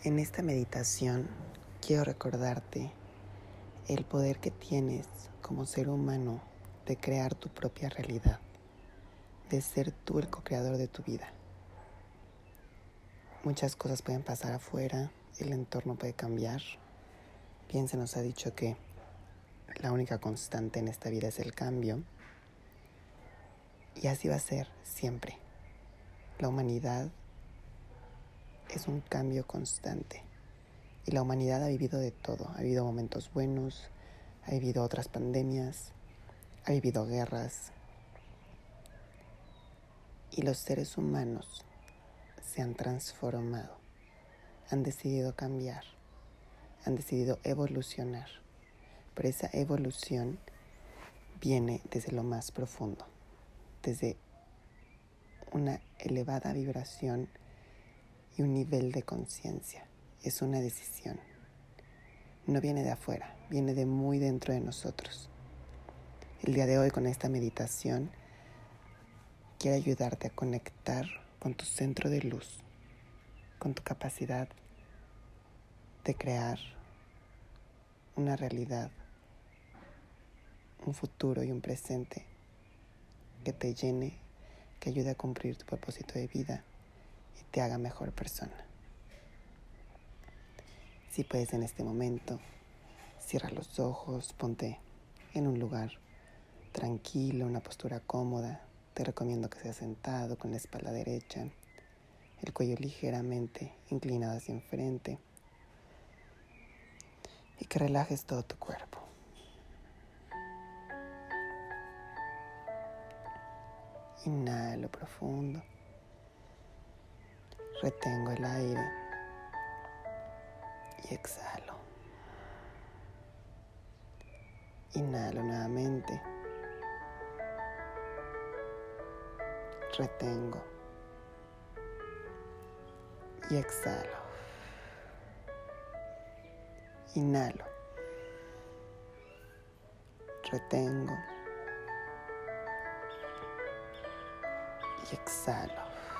En esta meditación quiero recordarte el poder que tienes como ser humano de crear tu propia realidad, de ser tú el co-creador de tu vida. Muchas cosas pueden pasar afuera, el entorno puede cambiar. Bien se nos ha dicho que la única constante en esta vida es el cambio, y así va a ser siempre. La humanidad es un cambio constante. Y la humanidad ha vivido de todo. Ha vivido momentos buenos, ha vivido otras pandemias, ha vivido guerras. Y los seres humanos se han transformado, han decidido cambiar, han decidido evolucionar. Pero esa evolución viene desde lo más profundo, desde una elevada vibración y un nivel de conciencia. Es una decisión. No viene de afuera, viene de muy dentro de nosotros. El día de hoy, con esta meditación, quiero ayudarte a conectar con tu centro de luz, con tu capacidad de crear una realidad, un futuro y un presente que te llene, que ayude a cumplir tu propósito de vida y te haga mejor persona. Si puedes en este momento, cierra los ojos, ponte en un lugar tranquilo, una postura cómoda. Te recomiendo que seas sentado con la espalda derecha, el cuello ligeramente inclinado hacia enfrente y que relajes todo tu cuerpo. Inhalo profundo, retengo el aire y exhalo. Inhalo nuevamente, retengo y exhalo. Inhalo, retengo y exhalo.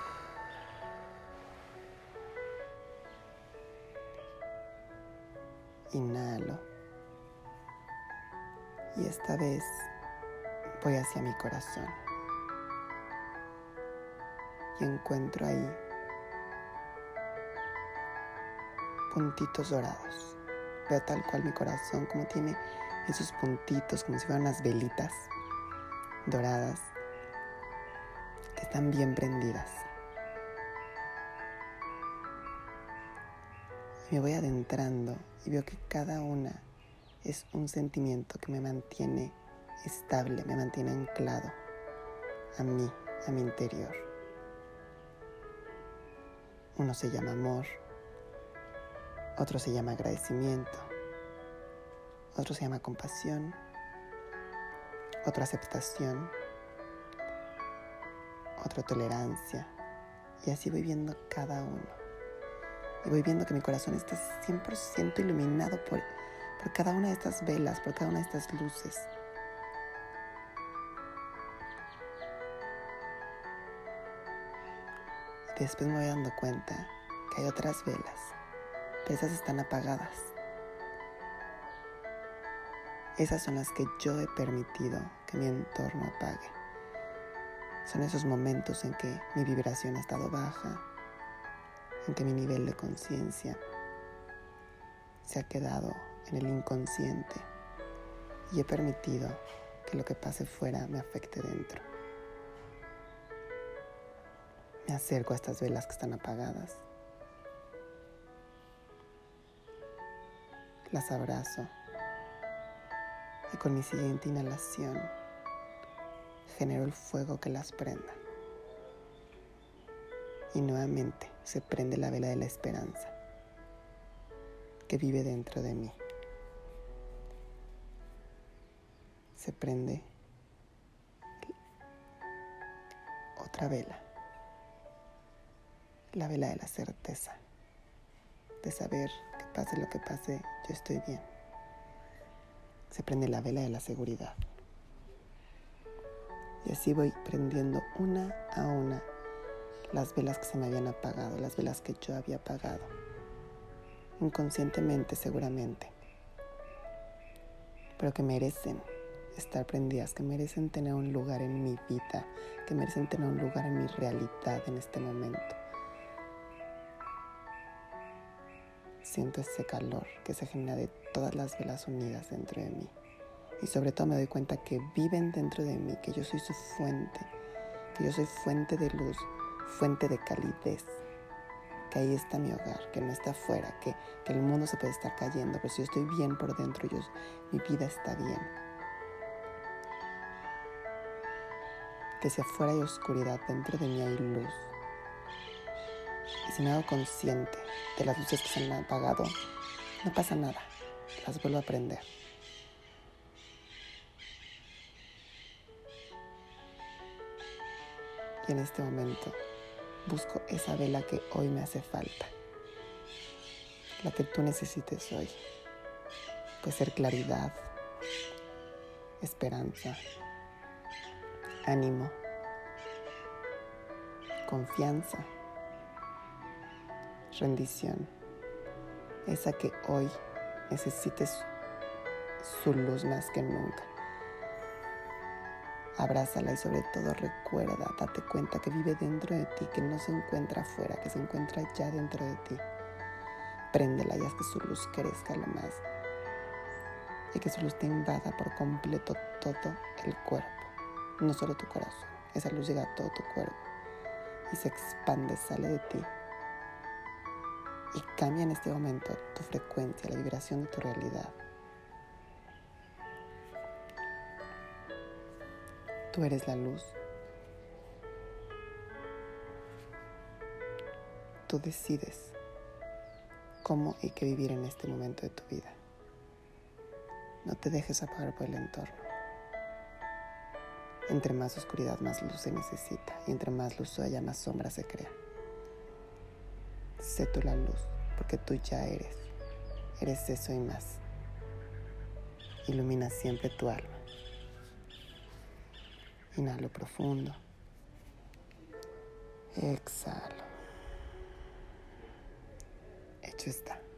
Inhalo y esta vez voy hacia mi corazón y encuentro ahí puntitos dorados. Veo tal cual mi corazón como tiene esos puntitos, como si fueran unas velitas doradas que están bien prendidas. Y me voy adentrando y veo que cada una es un sentimiento que me mantiene estable, me mantiene anclado a mí, a mi interior. Uno se llama amor, otro se llama agradecimiento, otro se llama compasión, otro aceptación, otro tolerancia. Y así voy viendo cada uno. Y voy viendo que mi corazón está 100% iluminado por cada una de estas velas, por cada una de estas luces. Y después me voy dando cuenta que hay otras velas, pero esas están apagadas. Esas son las que yo he permitido que mi entorno apague. Son esos momentos en que mi vibración ha estado baja, en que mi nivel de conciencia se ha quedado en el inconsciente y he permitido que lo que pase fuera me afecte dentro. Me acerco a estas velas que están apagadas, las abrazo y con mi siguiente inhalación genero el fuego que las prenda. Y nuevamente se prende la vela de la esperanza que vive dentro de mí. Se prende otra vela, la vela de la certeza, de saber que pase lo que pase, yo estoy bien. Se prende la vela de la seguridad. Y así voy prendiendo una a una las velas que se me habían apagado, las velas que yo había apagado. inconscientemente seguramente, pero que merecen estar prendidas, que merecen tener un lugar en mi vida, que merecen tener un lugar en mi realidad en este momento. Siento ese calor que se genera de todas las velas unidas dentro de mí. Y sobre todo me doy cuenta que viven dentro de mí, que yo soy su fuente, que yo soy fuente de luz, fuente de calidez, que ahí está mi hogar, que no está afuera, que el mundo se puede estar cayendo, pero si yo estoy bien por dentro, mi vida está bien. Que si afuera hay oscuridad, dentro de mí hay luz. Y si me hago consciente de las luces que se han apagado, no pasa nada, las vuelvo a prender. Y en este momento busco esa vela que hoy me hace falta, la que tú necesites hoy. Puede ser claridad, esperanza, ánimo, confianza, rendición. Esa que hoy necesites su luz más que nunca. Abrázala y sobre todo recuerda, date cuenta que vive dentro de ti, que no se encuentra afuera, que se encuentra ya dentro de ti. Préndela y haz que su luz crezca lo más. Y que su luz te invada por completo todo el cuerpo, no solo tu corazón. Esa luz llega a todo tu cuerpo y se expande, sale de ti. Y cambia en este momento tu frecuencia, la vibración de tu realidad. Tú eres la luz. Tú decides cómo y qué vivir en este momento de tu vida. No te dejes apagar por el entorno. Entre más oscuridad, más luz se necesita. Y entre más luz haya, más sombra se crea. Sé tú la luz, porque tú ya eres. Eres eso y más. Ilumina siempre tu alma. Inhalo profundo. Exhalo. Hecho está.